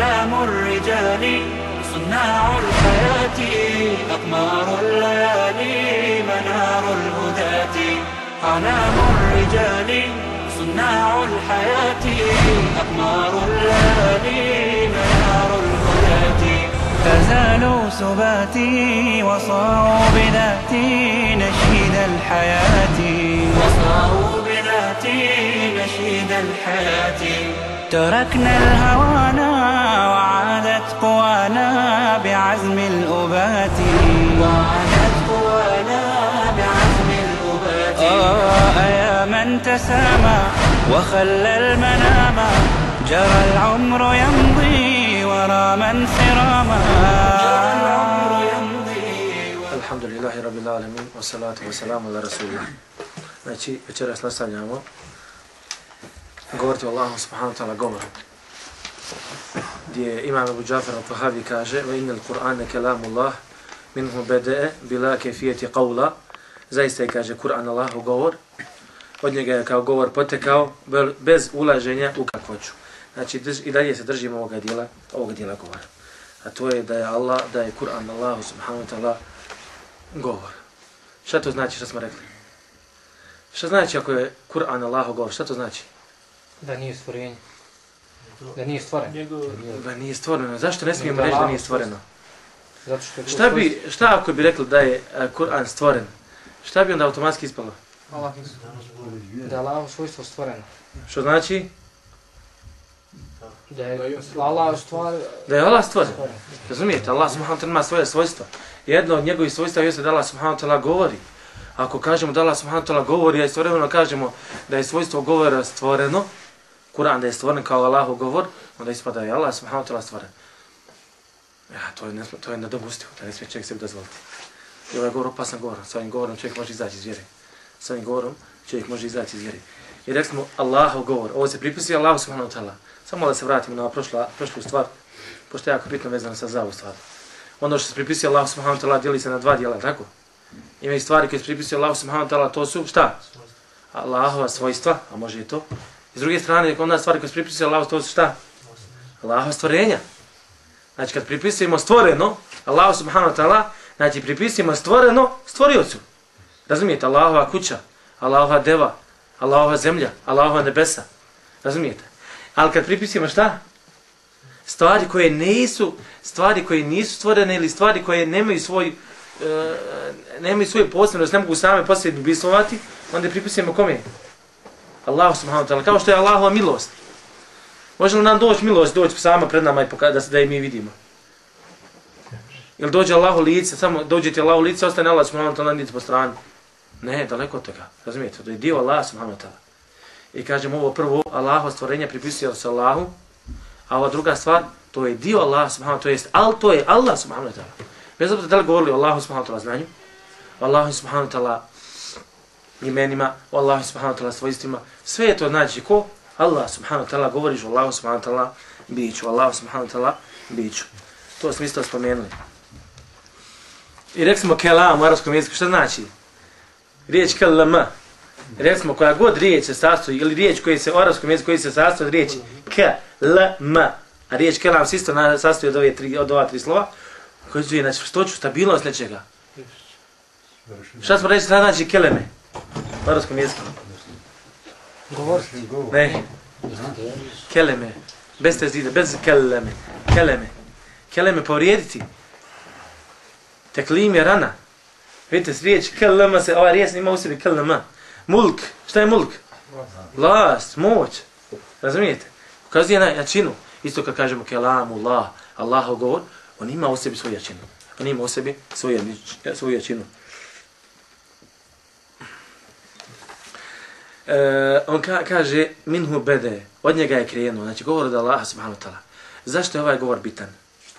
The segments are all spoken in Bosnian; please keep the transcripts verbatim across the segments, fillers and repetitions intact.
أعلام الرجال صناع الحياة أقمار الليالي منار الهداة أعلام الرجال صناع الحياة أقمار الليالي منار الهداة فزالوا سباتي وصاروا بذاتي نشيد الحياة وصاروا بذاتي نشيد الحياة تركنا الهوانا وعادت قوانا بعزم الأبات وعادت قوانا بعزم الأبات آه يا من تسامى وخلى المنام جرى العمر يمضي ورا من سراما جرى العمر يمضي الحمد لله رب العالمين والصلاة والسلام على رسول الله. Znači, večeras nastavljamo govoriti o Allahu subhanahu wa ta'ala govoru. Gdje imam Abu Džafer al-Tahavi kaže wa innal Qur'ana kalamullah minhu bada'a bila kayfiyati qawla. Zaista je, kaže, Kur'an Allahu govor. Od njega je kao govor potekao bez ulaženja u kakvoću. Znači, i dalje se držimo ovoga dijela, ovoga dijela govora. A to je da je Allah, da je Kur'an Allahu subhanahu wa ta'ala govor. Šta to znači što smo rekli? Šta znači ako je Kur'an Allahu govor? Šta to znači? Da nije stvorenje. Da nije stvoreno. Da nije stvoreno. Zašto ne smijemo reći da nije stvoreno? Zato što je šta, bi, šta ako bi rekli da je Kur'an stvoren? Šta bi onda automatski ispalo? Allah da je Allah svojstvo stvoreno. Što znači? Da je Allah stvoren. Da je Allah stvoren. Razumijete? Allah subhanahu wa ta'ala ima svoje svojstva. Jedno od njegovih svojstva jeste da Allah subhanahu wa ta'ala govori. Ako kažemo da Allah subhanahu wa ta'ala govori, a istovremeno kažemo da je svojstvo govora stvoreno, Kur'an da je stvoren kao Allahov govor, onda ispada je Allah subhanahu wa ta'ala stvoren. Ja, to je, ne, to je nedopustivo, da ne smije čovjek sebi dozvoliti. I ovaj govor opasan govor, s ovim govorom čovjek može izaći iz vjere. S ovim govorom čovjek može izaći iz vjere. I rekli smo Allahov govor, ovo se pripisuje Allahu subhanahu wa ta'ala. Samo da se vratimo na prošla, prošlu stvar, pošto je jako bitno vezano sa za ovu stvar. Ono što se pripisuje Allahu subhanahu wa ta'ala dijeli se na dva dijela, tako? Imaju stvari koje se pripisuje Allahu subhanahu wa ta'ala, to su šta? Allahova svojstva, a može i to. I s druge strane, onda stvari koje se pripisuje Allahu, to su šta? Allahova stvorenja. Znači, kad pripisujemo stvoreno, Allahu subhanahu wa ta'ala, znači pripisujemo stvoreno stvoriocu. Razumijete? Allahova kuća, Allahova deva, Allahova zemlja, Allahova nebesa. Razumijete? Ali kad pripisujemo šta? Stvari koje nisu, stvari koje nisu stvorene ili stvari koje nemaju svoj e, nemaju svoju posebnost, ne mogu same po sebi bistvovati, onda pripisujemo kome? Allahu subhanahu wa ta'ala. Kao što je Allahova milost. Može li nam doći milost, doći sama pred nama i pokazati da je mi vidimo? Ili dođe Allahu lice, samo dođete Allahu lice, ostane Allah subhanahu wa ta'ala niti po strani. Ne, daleko od toga. Razumijete? To je dio Allah subhanahu wa ta'ala. I kažemo ovo prvo, Allaho stvorenje pripisuje se Allahu, a ova druga stvar, to je dio Allah subhanahu wa ta'ala, to jest, ali to je Allah subhanahu wa ta'ala. Bez obzira da li govorili o Allahu subhanahu wa ta'ala znanju, o Allahu subhanahu wa ta'ala imenima, o Allahu subhanahu wa ta'ala svojstvima, sve je to znači ko? Allah subhanahu wa ta'ala, govoriš o Allahu subhanahu wa ta'ala biću, o Allahu subhanahu wa ta'ala biću. To smo isto spomenuli. I rekli smo kelam u arabskom jeziku, šta znači? Riječ kelama. Rekli smo koja god riječ se sastoji, ili riječ koji se u arabskom jeziku koji se sastoji od riječi kelama, a riječ kelam se isto sastoji od ove tri, od ova tri slova, koji su znači čvrstoću, stabilnost nečega. Šta smo reći, šta znači keleme u arabskom jeziku? Govoriti. Ne. Keleme. Bez te zide, bez keleme. Keleme. Keleme povrijediti. Teklim je rana. Vidite, riječ kelema se, ova riječ ima u sebi kelema. Mulk. Šta je mulk? Vlast, moć. Razumijete? Ukazuje na jačinu. Isto kad kažemo kelamu, Allah, Allahov govor, on ima u sebi svoju jačinu. On ima u sebi svoju, svoju jačinu. E, on ka, kaže minhu bede, od njega je krenuo, znači govor od Allaha subhanahu wa ta'ala. Zašto je ovaj govor bitan?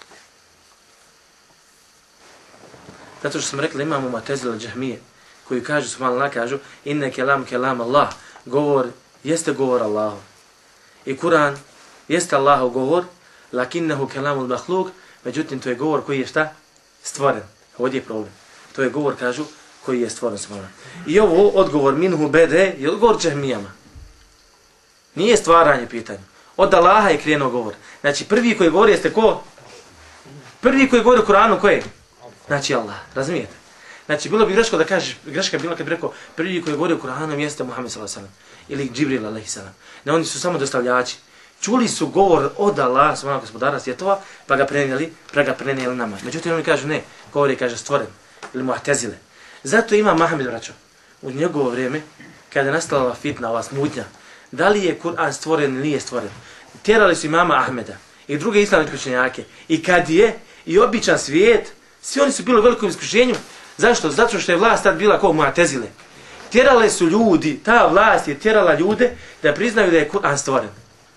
Zato što smo rekli imamo Mu'tezile Džahmije, koji kažu, subhanallah, kažu inne kelam kelam Allah, govor jeste govor Allahu. I Kur'an jeste Allahov govor, lakinnehu kelamul mahluk, međutim to je govor koji je šta? Stvoren. Ovdje je problem. To je govor, kažu, koji je stvoren, subhanallah. I ovo odgovor minhu bede je odgovor Džahmijama. Nije stvaranje pitanje. Od Allaha je krenuo govor. Znači prvi koji govori jeste ko? Prvi koji govori u Kur'anu ko je? Znači Allah, razumijete? Znači bilo bi greško da kažeš, greška bila kad bi rekao prvi koji govori u Kur'anu jeste Muhammed sallallahu alejhi ve sellem ili Džibril alejhi selam. Ne, oni su samo dostavljači. Čuli su govor od Allaha, subhanog gospodara svjetova, pa ga prenijeli, pa ga prenijeli nama. Međutim oni kažu ne, govori kaže stvoren ili Mu'tezile. Zato ima Muhammed braćo u njegovo vrijeme kada je nastala fitna, ova smutnja. Da li je Kur'an stvoren ili nije stvoren? Tjerali su imama Ahmeda i druge islamske učenjake. I kad je i običan svijet, svi oni su bili u velikom iskušenju. Zašto? Zato što je vlast tad bila kao Mu'tezile. Tjerale su ljudi, ta vlast je tjerala ljude da priznaju da je Kur'an stvoren.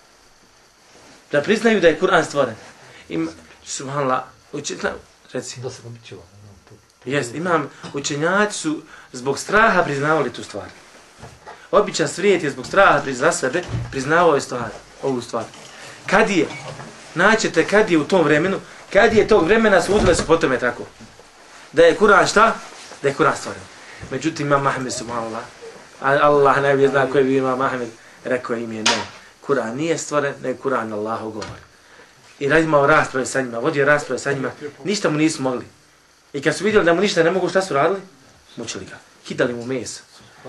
Da priznaju da je Kur'an stvoren. Im, subhanallah, učitla, reci. Da se običava. Jest, imam, učenjaci su zbog straha priznavali tu stvar. Običan svijet je zbog straha za sebe priznavao je stvar, ovu stvar. Kad je, naćete kad je u tom vremenu, kad je tog vremena sudile su po tome tako. Da je Kur'an šta? Da je Kur'an stvoren. Međutim, imam Ahmed subhanallah, Allah najbolje zna koji bi imam Ahmed, rekao im je ne. Kur'an nije stvoren, ne Kur'an Allahov govor. I radimo rasprave sa njima, vodio rasprave sa njima, ništa mu nisu mogli. I kad su vidjeli da mu ništa ne mogu, šta su radili? Mučili ga, hitali mu meso.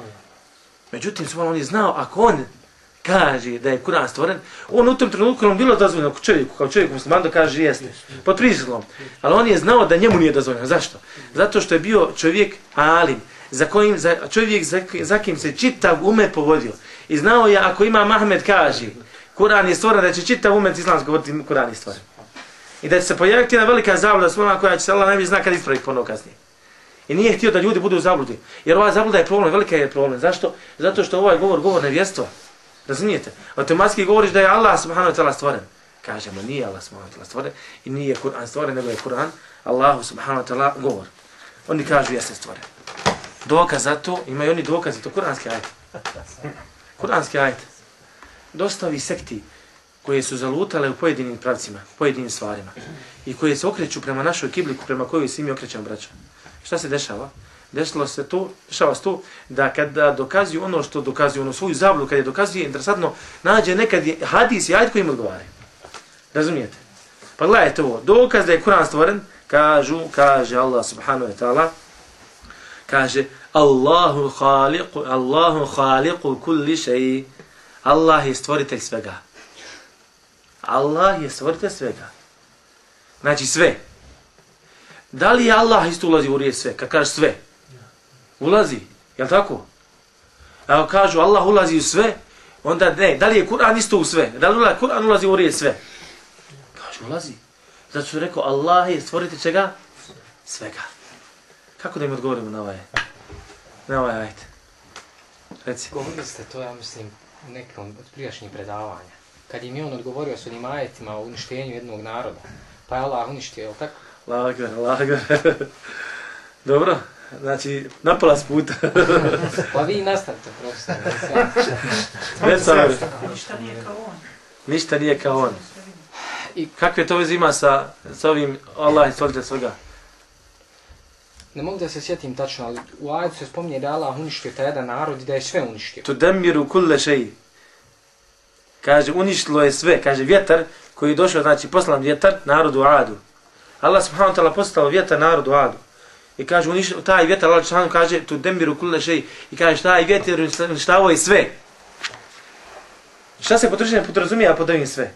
Međutim, on je znao, ako on kaže da je Kur'an stvoren, on u tom trenutku on bilo dozvoljeno čovjeku, kao čovjeku musliman da kaže jeste, pod prisilom. Ali on je znao da njemu nije dozvoljeno. Zašto? Zato što je bio čovjek alim, za kojim, za, čovjek za, za kim se čitav umet povodio. I znao je, ako ima Mahmed kaže, Kur'an je stvoren, da će čitav umet islamski govoriti Kur'an je stvoren. I da će se pojaviti jedna velika zabluda slova koja će se Allah najbolje zna kad ispraviti ponovo kasnije. I nije htio da ljudi budu u zabludi. Jer ova zabluda je problem, velika je problem. Zašto? Zato što ovaj govor, govor nevjestva. Razumijete? Automatski govoriš da je Allah subhanahu wa ta'ala stvoren. Kažemo, nije Allah subhanahu wa ta'ala stvoren i nije Kur'an stvoren, nego je Kur'an Allahu subhanahu wa ta'ala govor. Oni kažu jeste stvoren. Dokaz za to, imaju oni dokazi, to kuranski ajet. Kuranski ajet. Dosta ovih sekti koje su zalutale u pojedinim pravcima, pojedinim stvarima i koje se okreću prema našoj kibliku, prema kojoj se mi okrećemo, braća. Šta se dešava? Dešalo se to, dešava se to da kada dokazuju ono što dokazuju, ono svoju zabludu, kad je dokazuje, interesantno, nađe nekad je hadis i ajet koji im odgovara. Razumijete? Pa gledajte ovo, dokaz da je Kur'an stvoren, kažu, kaže Allah subhanahu wa ta'ala, kaže Allahu khaliqu, Allahu khaliqu kulli shay. Allah je stvoritelj svega. Allah je stvoritelj svega. Znači sve. Da li je Allah isto ulazi u riječ sve? Kad kaže sve? Ulazi. Jel' tako? Evo kažu Allah ulazi u sve, onda ne. Da li je Kur'an isto u sve? Da li Kur'an ulazi u riječ sve? Kažu ulazi. Zato što je rekao Allah je stvoritelj čega? Svega. Kako da im odgovorimo na ovaj? Na ovaj ajit. Reci. Govorili ste to, ja mislim, u nekom od prijašnjih predavanja. Kad im je on odgovorio s onim ajetima o uništenju jednog naroda, pa je Allah uništio, je li tako? Lagor, lagor. Dobro, znači, napola s puta. Pa vi nastavite, profesor. Ništa nije kao on. Ništa nije kao on. I kakve to veze ima sa, sa ovim Allah i stvoritelj svega? Ne mogu da se sjetim tačno, ali u ajetu se spominje da Allah uništio taj jedan narod i da je sve uništio. Tudemmiru kulle shay. Kaže, uništilo je sve. Kaže, vjetar koji je došao, znači poslan vjetar narodu Adu. Allah subhanahu wa ta'ala poslao vjetar narodu Adu. I kaže, uništilo, taj vjetar, Allah subhanahu kaže, tudemmiru kulle shay. I kaže, taj vjetar uništavao je sve. Šta se potrošenje podrazumija pod ovim sve?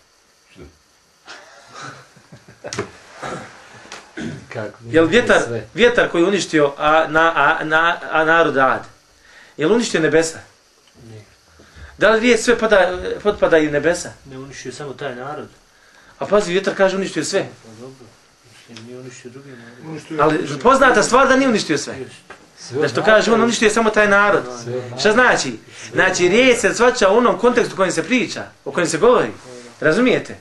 Jel vjetar, vjetar koji je uništio a, na, a, na, a narod Ad? Jel uništio nebesa? Ne. Da li riječ sve pada, potpada i nebesa? Ne uništio samo taj narod. A pazi, vjetar kaže uništio sve. Pa dobro, nije uništio drugi narod. Ali poznata stvar da nije uništio sve. Da što kaže on uništio samo taj narod. Šta znači? Znači riječ se svača u onom kontekstu u kojem se priča, o kojem se govori. Razumijete?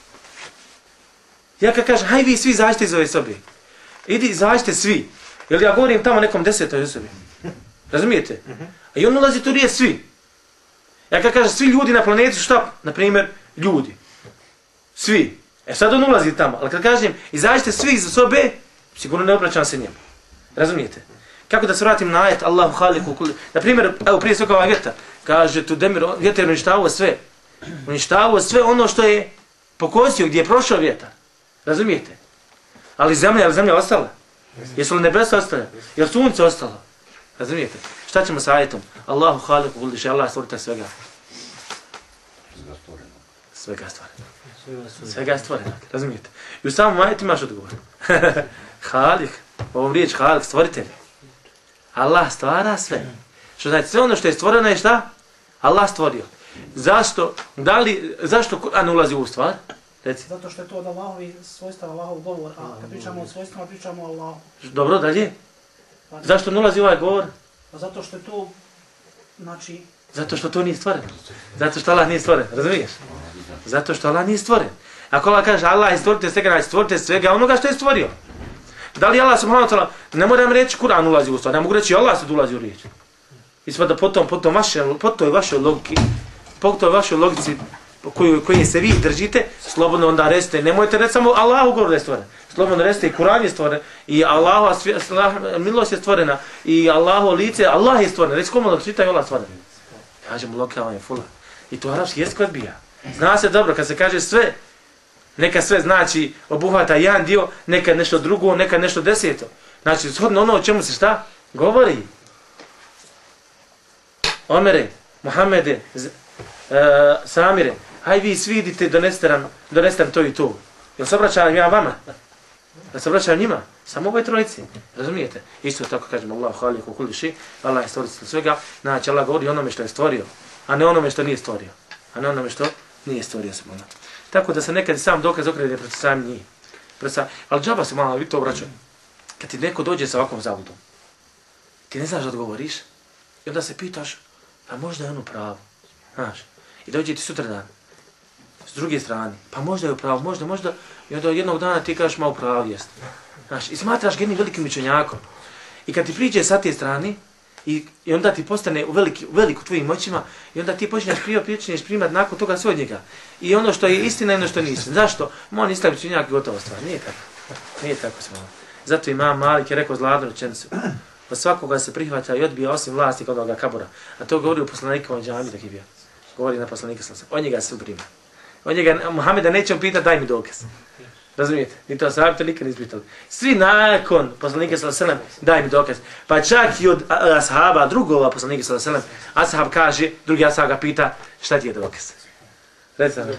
Ja kad kažem, haj vi svi izađite iz ove sobe. Idi izađite svi. Jer ja govorim tamo nekom desetoj osobi. Razumijete? A i on ulazi tu riječ svi. Ja kad kažem svi ljudi na planeti su šta? Naprimjer, ljudi. Svi. E sad on ulazi tamo. Ali kad kažem izađite svi iz sobe, sigurno ne obraćam se njemu. Razumijete? Kako da se vratim na ajet Allahu khaliqu kulli. Naprimjer, evo prije svega ovaj vjetar. Kaže tu demir, vjetar uništavao sve. Uništavao sve ono što je pokosio, gdje je prošao vjetar. Razumijete? Ali zemlja, je zemlja ostala? Jesu li nebesa ostala? Je li sunce ostalo? Razumijete? Šta ćemo sa ajetom? Allahu haliku kulli šej, Allah stvoritelj svega. Svega stvoreno. Svega stvoreno. Razumijete? I u samom ajetu imaš odgovor. Halik, ovom riječ halik, stvoritelj. Allah stvara sve. Što znači sve ono što je stvoreno je šta? Allah stvorio. Zašto? Da li, zašto Kur'an ulazi u stvar? Reci. Zato što je to od Allahovi svojstava, Allahov govor, a kad pričamo o svojstvama, pričamo o Allahu. Dobro, dalje? Zašto ne ulazi ovaj govor? Zato što je to, znači... Zato što to nije stvoreno. Zato što Allah nije stvoren, razumiješ? Zato što Allah nije stvoren. Ako Allah kaže Allah je stvorite svega, znači stvorite svega onoga što je stvorio. Da li Allah subhanahu wa ta'ala, ne moram reći Kur'an ulazi u stvar, ne mogu reći Allah sad ulazi u riječ. Ispada potom, potom vaše, po toj vašoj logiki, po toj vašoj logici koju, koju se vi držite, slobodno onda recite, nemojte reći samo Allahu govor da je stvoren. Slobodno recite i Kur'an je stvoren, i Allahova milost je stvorena, i Allahovo lice, Allah je stvoren. Reći komu da čitaju Allah stvoren. Kažemo lokalno je fula. I to arapski jezik odbija. Zna se dobro, kad se kaže sve, neka sve znači obuhvata jedan dio, neka nešto drugo, neka nešto deseto. Znači, shodno ono o čemu se šta govori. Omere, Muhammede, z, uh, Samire, haj vi svi idite, doneste nam, doneste nam to i to. Jel se obraćam ja vama? Jel se obraćam njima? Samo ovoj trojici. Razumijete? Isto tako kažemo Allahu haliku kulli šej, Allah je stvoritelj svega. Znači Allah govori onome što je stvorio, a ne onome što nije stvorio. A ne onome što nije stvorio se ono. Tako da se nekad sam dokaz okrene protiv sam njih. Sam... Ali džaba se malo, vi to obraćaju. Kad ti neko dođe sa ovakvom zavodom, ti ne znaš da odgovoriš, i onda se pitaš, pa možda je ono pravo. Znaš, i dođe ti sutra dan, s druge strane, pa možda je pravo, možda, možda, i onda jednog dana ti kažeš malo pravo jest. Znaš, i smatraš ga jednim velikim učenjakom. I kad ti priđe sa te strane, i, i onda ti postane u veliki, veliku tvojim moćima, i onda ti počinješ prije, počinješ primat nakon toga sve od njega. I ono što je istina i ono što nije istina. Zašto? On islam učenjak i gotovo stvar. Nije tako. Nije tako smo. Zato Imam Malik je rekao zladnu rečenicu. Od svakoga se prihvaća i odbija osim vlasti kod onoga kabura. A to govori u poslanikovom džami dok je bio. Govori na poslanika sallallahu alejhi ve sellem. On njega se prima. On njega, Muhameda nećemo pitati, daj mi dokaz. Razumijete? Ni to sahabi to nikad nisu pitali. Svi nakon poslanika sallallahu alejhi ve sellem, daj mi dokaz. Pa čak i od ashaba, drugova poslanika sallallahu alejhi ve sellem, ashab kaže, drugi ashab ga pita, šta ti je dokaz? Reci nam.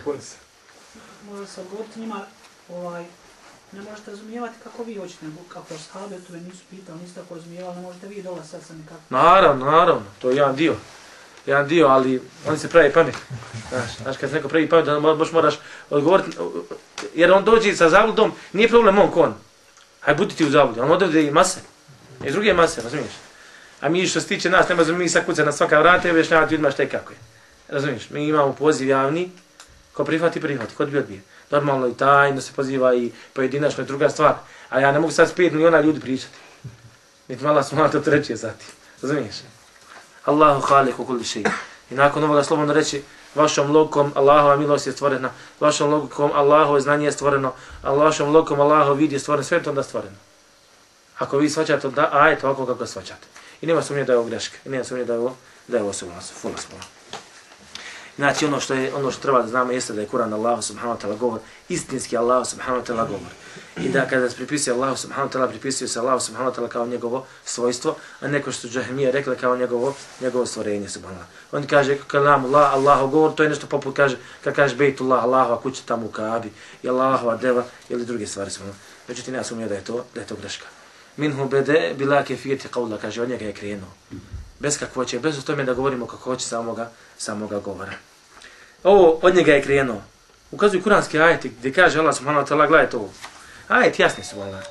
Može se odgovoriti njima, ovaj, ne možete razumijevati kako vi hoćete, nego kako ashabi to nisu pitali, niste tako razumijevali, ne možete vi dola sad sam nekako. Naravno, naravno, to je jedan dio. Jedan dio, ali oni se pravi pamet. Znaš, znaš kad se neko pravi pamet, onda baš moraš odgovoriti, jer on dođe sa zabludom, nije problem on kon. Haj budi ti u zabludi, on odavde i mase. I druge mase, razumiješ? A mi što se tiče nas, nema mi sakuca na svaka vrata i objašnjavati ljudima šta je kako je. Razumiješ? Mi imamo poziv javni, ko prihvati, prihvati, ko odbije, odbije. Normalno i tajno se poziva i pojedinačno i druga stvar. A ja ne mogu sad s pet miliona ljudi pričati. Niti mala smo malo to treće sati. Razumiješ? Allahu haliku kulli šej. I nakon ovoga slobodno reći, vašom logikom Allahova milost je stvorena, vašom logikom Allahovo znanje je stvoreno, a vašom logikom Allahov vid je stvoren, sve to onda stvoreno. Ako vi svaćate da ajet ovako kako svaćate. I nema sumnje da je ovo greška. I nema sumnje da je ovo da je ovo fula svola. Znači ono što je ono što treba da znamo jeste da je Kur'an Allahu subhanahu wa ta'ala govor, istinski Allahu subhanahu wa ta'ala govor. I da kada se pripisuje Allahu subhanahu wa ta'ala, pripisuje se Allahu subhanahu wa ta'ala kao njegovo svojstvo, a neko što su džahmije rekli kao njegovo njegovo stvorenje subhanallah. On kaže kalamullah, Allahov govor, to je nešto poput kaže kad kaže bejtullah, Allahova kuća tamo u Kabi, i Allahova deva ili druge stvari subhanallah. Međutim ja sumnjam da je to da je to greška. Minhu bede bila kefiyati qawla, kaže od njega je krenuo. Bez kakvoće, bez tome da govorimo kako hoće samoga samoga govora. Ovo od njega je krenuo. Ukazuju kuranski ajeti gdje kaže Allah subhanahu wa ta'ala, gledajte ovo. Ajet jasni su Allah.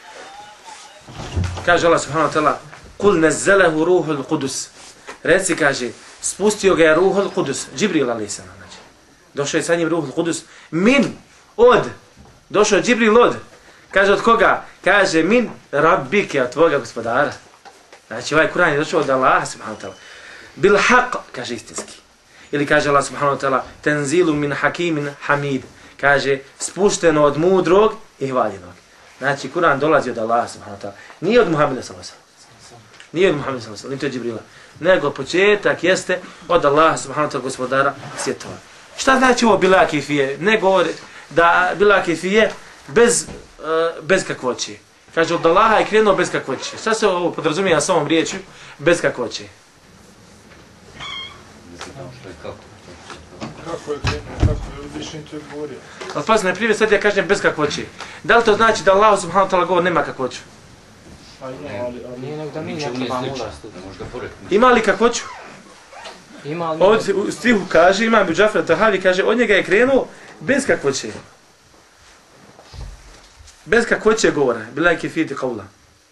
Kaže Allah subhanahu wa ta'ala, kul nezelehu ruhul kudus. Reci, kaže, spustio ga je ruhul kudus. Džibril alaih sallam. Znači. Došao je sa njim ruhul kudus. Min, od. Došao je Džibril od. Kaže od koga? Kaže min rabbike, od tvoga gospodara. Znači ovaj Kur'an je došao od Allaha subhanahu wa ta'ala. Bil haq, kaže istinski. Ili kaže Allah subhanahu wa ta'ala, tenzilu min hakimin hamid. Kaže, spušteno od mudrog i hvaljenog. Znači, Kur'an dolazi od Allaha subhanahu wa ta'ala. Nije od Muhammeda sallallahu alejhi ve sellem. Nije od Muhammeda sallallahu alejhi ve sellem, niti od Džibrila. Nego početak jeste od Allaha subhanahu wa ta'ala, gospodara svjetova. Šta znači ovo bila kefije? Ne govori da bila kefije bez, uh, bez kakvoće. Kaže, od Allaha je krenuo bez kakvoće. Šta se ovo podrazumije na samom riječju? Bez kakvoće. Kako je krenuo, kako je uzvišeni to govorio? Ali pazi, na primjer, sad ja kažem bez kakvoće. Da li to znači da Allah subhanahu wa ta'ala govor nema kakvoću? A ima, ali... ali... Nije nego da mi ne trebamo ulaziti. Ima li kakvoću? Ima li... Ovdje u stihu kaže, Imam Ebu Džafer Tahavi kaže, od njega je krenuo bez kakvoće. Bez kakvoće govora. Bila je kefiti kaula.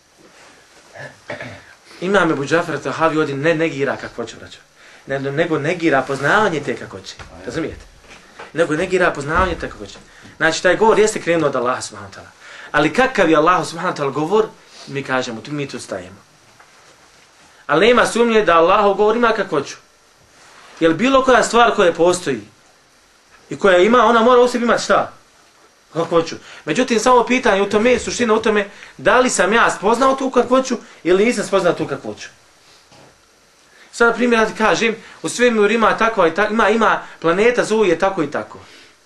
Imam Ebu Džafer Tahavi ovdje ne negira kakvoću, braćo. Nego negira poznavanje te kakvoće. Razumijete? Nego negira poznavanje te kakvoće. Znači, taj govor jeste krenuo od Allaha subhanahu wa ta'ala. Ali kakav je Allah subhanahu wa ta'ala govor, mi kažemo, tu mi tu stajemo. Ali nema sumnje da Allahov govor ima kakvoću. Jer bilo koja stvar koja postoji i koja ima, ona mora u sebi imati šta? Kakvoću. Međutim, samo pitanje u tome, suština u tome, da li sam ja spoznao tu kakvoću ili nisam spoznao tu kakvoću. Sad, na primjer, ja ti kažem, u svemiru ima takva i takva, ima, ima planeta, zovu je tako i tako.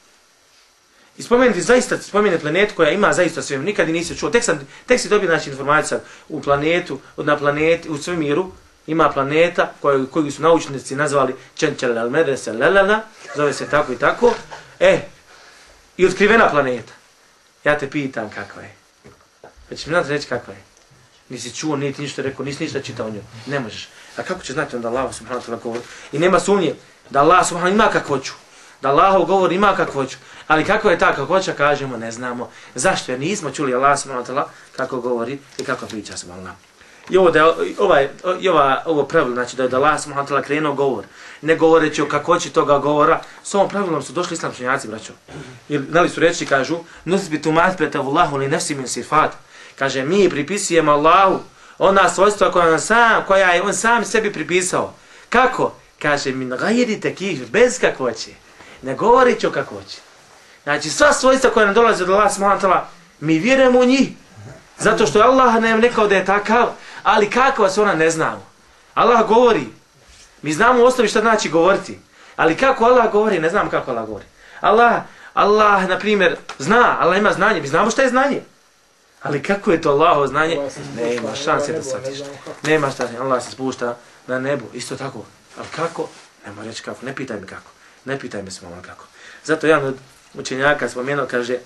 I spomenuti zaista, spomenuti planetu koja ima zaista svemir, nikad i nisi čuo. Tek, sam, tek si dobio znači, informaciju u planetu, na planeti, u svemiru, ima planeta koju, koju su naučnici nazvali Čenčel Almedese Lelana, zove se tako i tako. E, i otkrivena planeta. Ja te pitam kakva je. Već mi znate reći kakva je. Nisi čuo, niti ništa rekao, nisi ništa čitao o njoj. Ne možeš. A kako će znati onda Allah subhanahu wa ta'ala govor? I nema sumnje da Allah subhanahu ima kakvoću. Da Allahov govor ima kakvoću. Ali kako je ta kakvoća, kažemo, ne znamo. Zašto? Jer nismo čuli Allah subhanahu wa ta'ala kako govori i kako priča subhanahu. I ovo, da, ovaj, i ova, ovo pravilo, znači da je da Allah subhanahu wa ta'ala krenuo govor, ne govoreći o kakvoći toga govora, s ovom pravilom su došli islamski učenjaci, braćo. Jer, znali su reći, kažu, nusbitu ma'athbetahu Allahu li nafsi min sifat. Kaže, mi pripisujemo Allahu ona svojstva koja, on sam, koja je on sam sebi pripisao. Kako? Kaže, min gajri tekih, bez kakvoće. Ne govoreći o kakvoći. Znači, sva svojstva koja nam dolaze od Allah subhanahu wa ta'ala, mi vjerujemo u njih. Zato što je Allah nam rekao da je takav, ali kakva se ona ne znamo. Allah govori. Mi znamo u osnovi šta znači govoriti. Ali kako Allah govori, ne znamo kako Allah govori. Allah, Allah, na primjer, zna, Allah ima znanje, mi znamo šta je znanje. Ali kako je to Allahovo znanje? Nema šanse da shvatiš. Nema šanse, Allah se spušta na nebu, isto tako. Ali kako? Nemo reći kako, ne pitaj me kako. Ne pitaj me samo kako. Zato jedan od učenjaka spomenuo, kaže,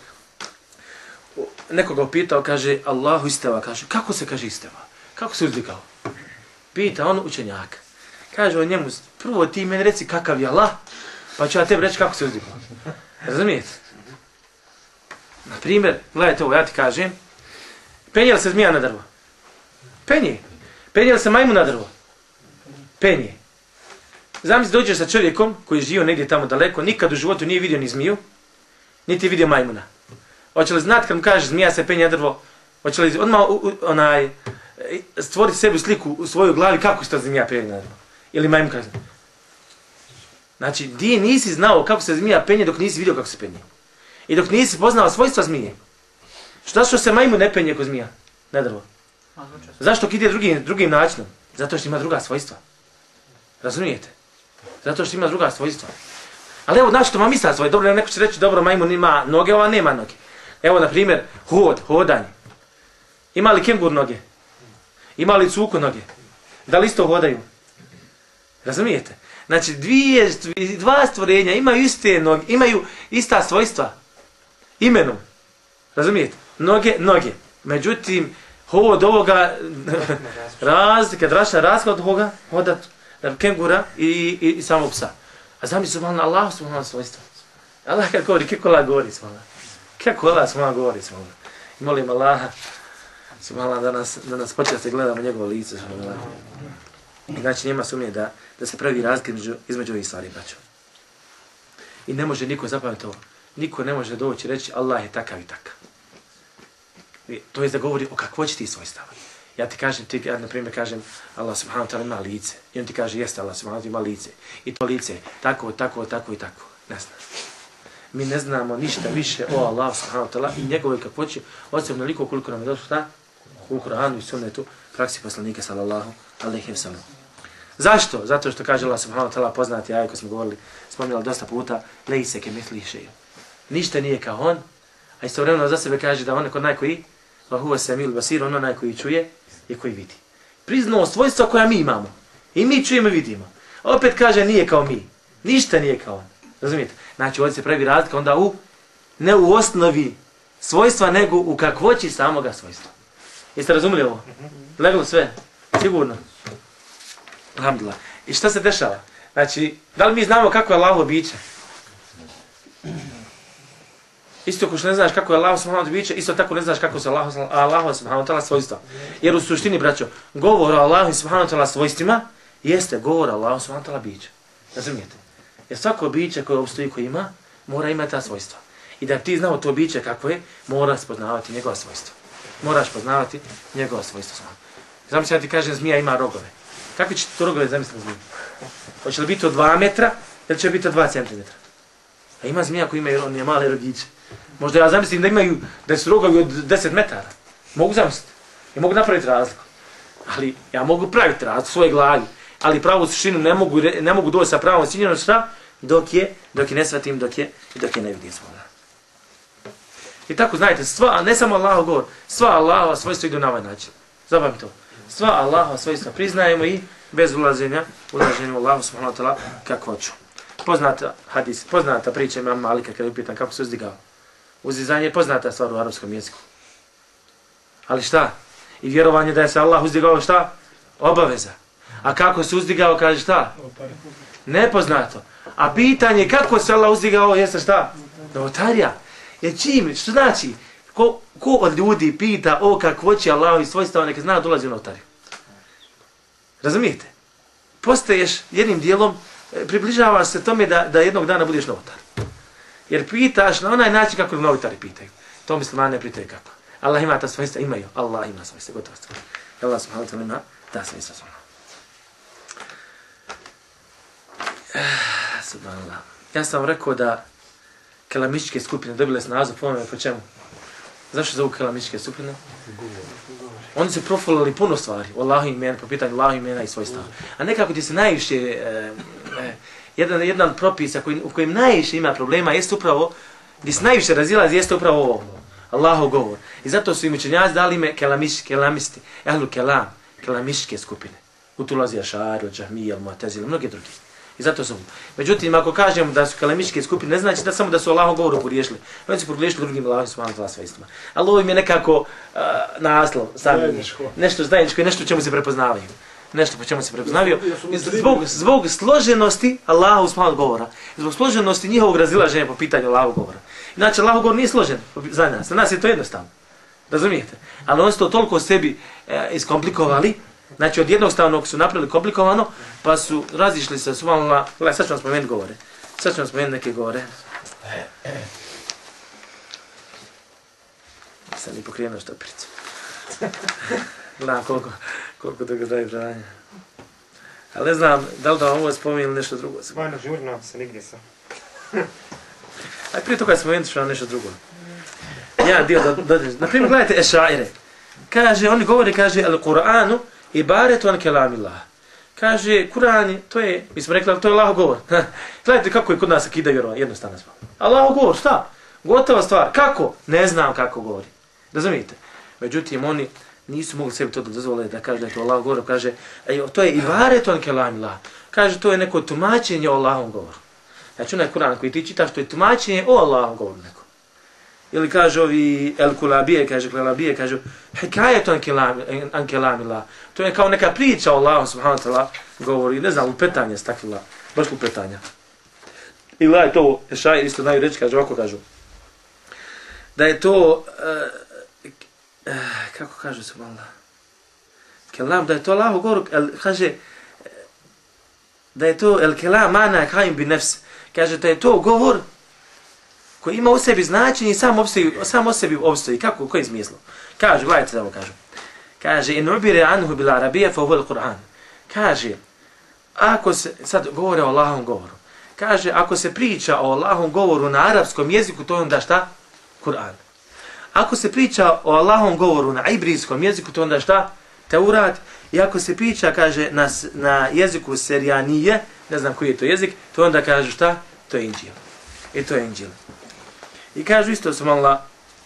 nekoga upitao, kaže, Allahu isteva, kaže, kako se kaže isteva? Kako se uzdigao? Pita on učenjaka. Kaže on njemu, prvo ti meni reci kakav je Allah, pa ću ja tebi reći kako se uzdigao. Razumijete? Na primjer, gledajte ovo, ja ti kažem, penje li se zmija na drvo? Penje. Penje li se majmun na drvo? Penje. Zamisli, dođeš sa čovjekom koji je živio negdje tamo daleko, nikad u životu nije vidio ni zmiju, niti vidio majmuna. Hoće li znati kad mu kaže zmija se penje na drvo, hoće li odmah onaj, stvoriti sebi sliku u svojoj glavi kako se ta zmija penje na drvo? Ili majmun kaže. Znači, ti nisi znao kako se zmija penje dok nisi vidio kako se penje. I dok nisi poznao svojstva zmije. Šta što se majmun ne penje kod zmija na drvo? Zašto ide drugim, drugim načinom? Zato što ima druga svojstva. Razumijete? Zato što ima druga svojstva. Ali evo, znači, to vam misla svoje. Dobro, neko će reći, dobro, majmun ima noge, ova nema noge. Evo, na primjer, hod, hodanje. Ima li kengur noge? Ima li cuko noge? Da li isto hodaju? Razumijete? Znači, dvije, dva stvorenja imaju iste noge, imaju ista svojstva. Imenom. Razumijete? Noge, noge. Međutim, hod ovoga, razlika, drašna razlika od ovoga, hoda kengura i, i, i samog psa. A zamisli subhanallah, Allah subhanallah svojstva. Allah kad govori, kako Allah govori subhanallah. Kako Allah subhanallah govori subhanallah. I molim Allaha subhanallah da nas, da nas počasti gledamo njegovo lice subhanallah. Znači nema sumnje da, da se pravi razlika između, između ovih stvari, braćo. I ne može niko zapamati ovo. Niko ne može doći reći Allah je takav i takav. I, to je da govori o kakvoći ti svojstava. Ja ti kažem, ti, ja na primjer kažem, Allah subhanahu wa ta'ala ima lice. I on ti kaže, jeste Allah subhanahu wa ta'ala ima lice. I to lice je tako, tako, tako i tako. Ne znam. Mi ne znamo ništa više o Allah subhanahu wa ta'ala i njegove kakvoći, osim naliko koliko nam je došlo šta? U Kur'anu i sunnetu, praksi poslanika sallallahu alaihi wa sallam. Zašto? Zato što kaže Allah subhanahu wa ta'ala poznati ajat koji smo govorili, spominjali dosta puta, lejse ke mitli šej. Ništa nije kao on, a istovremeno za sebe kaže da on je kod najkoji, wa huwa samil basir, on onaj koji čuje i koji vidi. Priznao svojstva koja mi imamo. I mi čujemo i vidimo. Opet kaže nije kao mi. Ništa nije kao on. Razumijete? Znači ovdje se pravi razlika onda u, ne u osnovi svojstva, nego u kakvoći samoga svojstva. Jeste razumili ovo? Leglo sve? Sigurno? Alhamdulillah. I šta se dešava? Znači, da li mi znamo kako je Allahovo biće? Isto ako što ne znaš kako je Allah subhanahu wa ta'ala biće, isto tako ne znaš kako se Allah, Allah subhanahu wa ta'ala svojstva. Jer u suštini, braćo, govor o Allahu subhanahu wa ta'ala svojstvima jeste govor o Allah subhanahu wa ta'ala biće. Razumijete? Jer svako biće koje obstoji, koje ima, mora imati ta svojstva. I da ti znao to biće kako je, moraš poznavati njegova svojstva. Moraš poznavati njegova svojstva. Zamisli ja ti kažem, zmija ima rogove. Kakvi će to rogove zamisliti zmiju? Hoće li biti od dva metra ili će biti od dva centimetra? A ima zmija koji imaju one male rogiće. Možda ja zamislim da imaju, da su rogovi od deset metara. Mogu zamisliti. I mogu napraviti razliku. Ali ja mogu praviti razliku u svojoj glavi. Ali pravu suštinu ne mogu, ne mogu doći sa pravom sinjenom šta? Dok je, dok je ne shvatim, dok je, dok je ne vidim svoga. I tako znajte, sva, a ne samo Allahov govor, sva Allahova svojstva idu na ovaj način. Zabavim to. Sva Allahova svojstva priznajemo i bez ulaženja, ulaženja u Allahu subhanahu wa ta'ala kakvoću. Poznata hadis, poznata priča imam Malika kada je upitan kako se uzdigao. Uzdizanje je poznata stvar u arapskom jeziku. Ali šta? I vjerovanje da je se Allah uzdigao šta? Obaveza. A kako se uzdigao, kaže šta? Nepoznato. A pitanje kako se Allah uzdigao jeste šta? Novotarija. Jer čim, što znači? Ko, ko od ljudi pita o kakvoći Allahovi svojstava, neka zna dolazi u novotariju. Razumijete? Postaješ jednim dijelom, približavaš se tome da, da jednog dana budeš novotar. Jer pitaš na onaj način kako novotari pitaju. To muslimani ne pitaju kako. Allah ima ta svojstva, imaju. Allah ima svojstva, gotovo stvar. Allah subhanahu wa ta'ala ima ta svojstva svojstva. Subhanallah. Ja sam rekao da kelamističke skupine dobile se naziv pomeme po čemu? Zašto zovu kelamističke skupine? Oni su profilali puno stvari o Allahu imena, po pitanju Allahu imena i svojstva. A nekako ti se najviše, eh, eh, jedan, jedan propis koji, u kojem najviše ima problema jeste upravo, gdje se najviše razilazi jeste upravo ovo, Allahov govor. I zato su im učenjaci dali ime kelamisti, kelamisti, ehlu kelam, kelamističke skupine. U tu ulazi Ašari, Džahmija, Mu'tazila, mnogi drugi. I zato su. Međutim, ako kažemo da su kelamističke skupine, ne znači da samo da su Allahov govoru pogriješili. Oni su pogriješili drugim Allahom subhanahu wa ta'ala svojstvima. Ali ovo im je nekako uh, naslov, sami, nešto zajedničko i nešto čemu se prepoznavaju. Nešto po čemu se prepoznavaju. Zbog, zbog složenosti Allahu subhanahu govora. Zbog složenosti njihovog razilaženja po pitanju Allahov govora. Znači, Allahov govor nije složen za nas. Za nas je to jednostavno. Razumijete? Ali oni su to toliko sebi e, iskomplikovali. Znači, od jednostavnog su napravili komplikovano, pa su razišli se, subhanallah, gledaj, sad ću vam spomenuti govore. Sad ću vam spomenuti neke govore. Sad ni pokrijenuo što pricu. Gledam koliko, koliko toga daje predanje. Ali ne znam, da li da vam ovo spomenuti ili nešto drugo. Vojno žurnal se nigdje sam. Aj, prije toga spomenuti ću vam nešto drugo. Jedan dio da dođe. Naprimjer, gledajte Ešaire. Kaže, oni govore, kaže, al-Qur'anu ibaretu an kelamillah. Kaže, Kur'an, to je, mi smo rekli, to je Allahov govor. Gledajte kako je kod nas akida vjerova, jednostavno smo. Allahov govor, šta? Gotova stvar. Kako? Ne znam kako govori. Razumijete? Međutim, oni nisu mogli sebi to da dozvole da kaže da je to Allahov govor. Kaže, to je ibaretu an kelamillah. Kaže, to je neko tumačenje o Allahovom govoru. Znači, onaj Kur'an koji ti čitaš, to je tumačenje o Allahovom govoru neko. Ili kaže ovi el-Kulabije, kaže Kulabije, kaže hikajetu an kelamillah. To je kao neka priča o Allahu subhanahu wa ta'ala govori, ne znam, lupetanje stakvila, baš lupetanja. I gledaj to, Ešair isto znaju reći, kaže ovako kažu, da je to, uh, uh, kako kažu subhanallah, kelam, da je to Allahu govor, kaže, da je to el-kelam mana kaim bi nefs, kaže da je to govor koji ima u sebi značenje i sam, obstoji, sam o sebi obstoji. Kako, u kojem smislu? Kažu, gledajte da ovo kažu. Kaže, in ubire anhu bil arabije fa huwa al-Qur'an. Kaže, ako se, sad govore o Allahovom govoru, kaže, ako se priča o Allahovom govoru na arapskom jeziku, to je onda šta? Kur'an. Ako se priča o Allahovom govoru na ibrijskom jeziku, to je onda šta? Teurat. I ako se priča, kaže, na, na jeziku Serijanije, ne znam koji je to jezik, to onda kažu šta? To je Inđil. I to je Inđil. I kažu isto su Allah.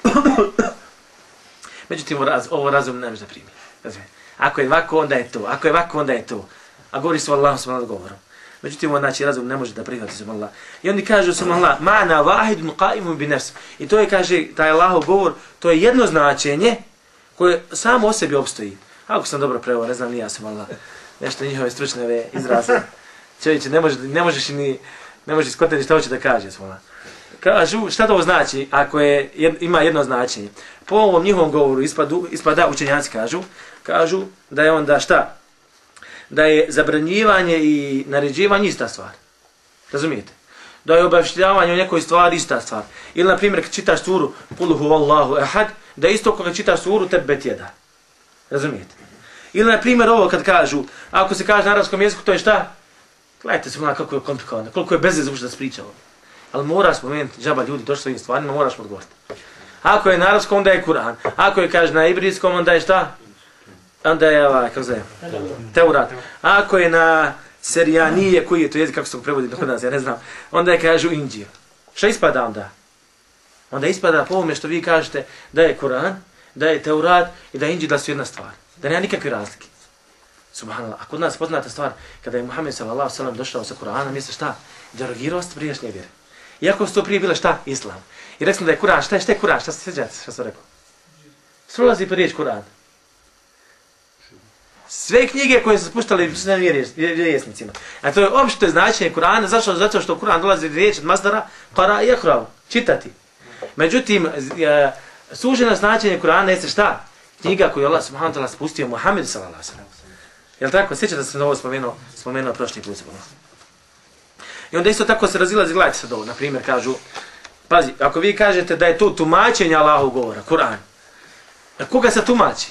Međutim, ovo razum ne može da primi. Ako je ovako, onda je to. Ako je ovako, onda je to. A govori su Allahom subhanahu govorom. Međutim, znači, razum ne može da prihvati subhanallah. I oni kažu subhanallah, ma'na vahidun qa'imun bi nafs. I to je, kaže, taj Allahov govor, to je jedno značenje koje samo o sebi opstoji. Ako sam dobro preveo, ne znam ni ja subhanallah. Nešto njihove stručne izraze. Čovječe, ne, može, ne možeš ni, ne možeš skotati šta hoće da kaže subhanallah. Kažu, šta to znači ako je, jed, ima jedno značenje? Po ovom njihovom govoru ispadu, ispada učenjaci kažu, kažu da je onda šta? Da je zabranjivanje i naređivanje ista stvar. Razumijete? Da je obavještavanje o nekoj stvari ista stvar. Ili, na primjer, kad čitaš suru Kul huvallahu ahad, da isto kada čitaš suru tebet jeda. Razumijete? Ili, na primjer, ovo kad kažu, ako se kaže na arapskom jeziku, to je šta? Gledajte se kako je komplikovano, koliko je bezvezno da se pričalo. Ali moraš spomenuti, džaba ljudi, došli s ovim stvarima, moraš mu odgovoriti. Ako je na arapskom, onda je Kur'an. Ako je, kaže, na ibrijskom, onda je šta? Onda je, ovaj, kako zove? Teurat. Ako je na Serijanije, koji je to jezik, kako se to prevodi do nas, ja ne znam, onda je, kažu, Inđil. Šta ispada onda? Onda ispada po ovome što vi kažete da je Kur'an, da je Teurat i da je Inđil, da su jedna stvar. Da nema nikakve razlike. Subhanallah. A kod nas poznata stvar, kada je Muhammed sallallahu alejhi ve sellem došao sa Kur'anom, misle šta? Derogirao ste prijašnje vjere. Iako su to prije bile šta? Islam. I rekli smo da je Kur'an, šta je, šta je Kur'an? Šta se sjećate? Šta sam rekao? Srolazi po riječ Kur'an. Sve knjige koje su spuštali sve vjerovjesnicima. A to je opšte značenje Kur'ana, zašto? Zato što Kur'an dolazi riječ od masdara, qara i akrav, čitati. Međutim, suženo značenje Kur'ana jeste šta? Knjiga koju Allah subhanahu wa ta'ala spustio Muhammedu sallallahu alejhi ve sellem. Jel tako? Sjećate da sam ovo spomenuo, spomenuo prošli put. I onda isto tako se razilazi, gledajte sad ovo, na primjer kažu, pazi, ako vi kažete da je to tumačenje Allahov govora, Kur'an, a koga se tumači?